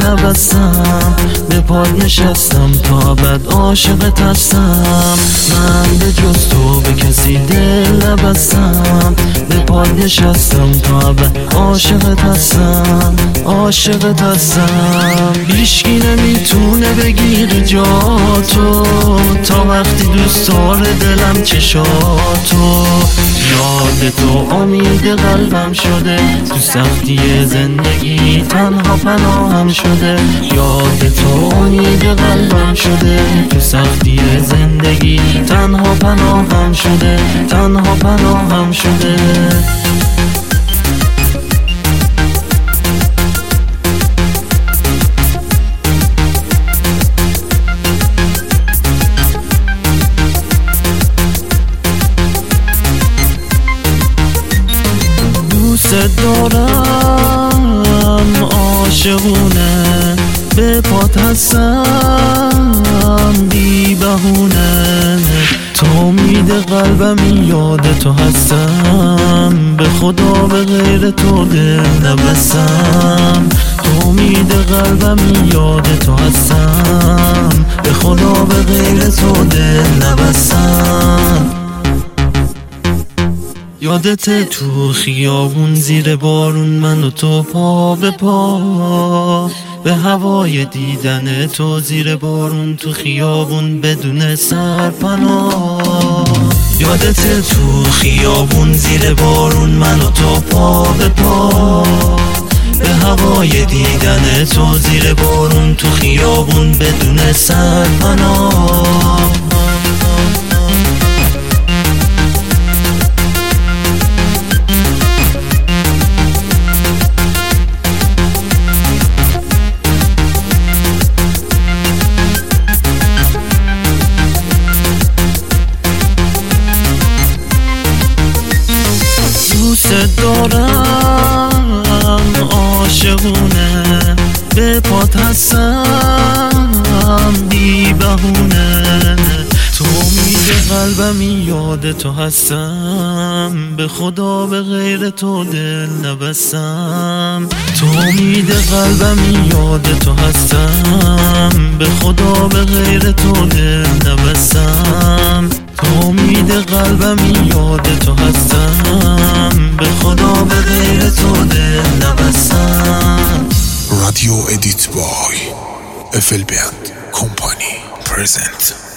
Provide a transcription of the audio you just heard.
نبستم، به پاد نشستم تا ابد عاشقت هستم. من به جز تو به کسی دل نبستم، به پاد نشستم تا ابد عاشقت هستم، عاشقت هستم. هیچکی نمیتونه بگیره جاتو تا وقتی دوست داره دلم چشاتو. یاد تو امید قلبم شده، تو سختی زندگی تنها پناهم شده. یاد تو امید قلبم شده، تو سختی زندگی تنها پناهم شده، تنها پناهم شده. دوست دارم عاشقونه، به پات هستم بی بهونه. تو امید قلبم یاد تو هستم، به خدا به غیر تو دل نبستم. تو امید قلبم یاد تو هستم، به خدا به غیر تو دل نبستم. یادت تو خیابون زیر بارون من و تو پا به پا، به هوای دیدن تو زیر بارون تو خیابون بدون سرپناه. یادت تو خیابون زیر بارون من و تو پا به پا، به هوای دیدن تو زیر بارون تو خیابون بدون سرپناه. دوست دارم عاشقونه، به پات هستم بی بهونه. تو امید قلبم یاد تو هستم، به خدا به غیر تو دل نبستم. تو امید قلبم یاد تو هستم، به خدا به غیر تو دل نبستم. تو امید قلبم یاد تو هستم، به خدا به غیر تو دل نبستم. رادیو ادیت بای FL Band Company present.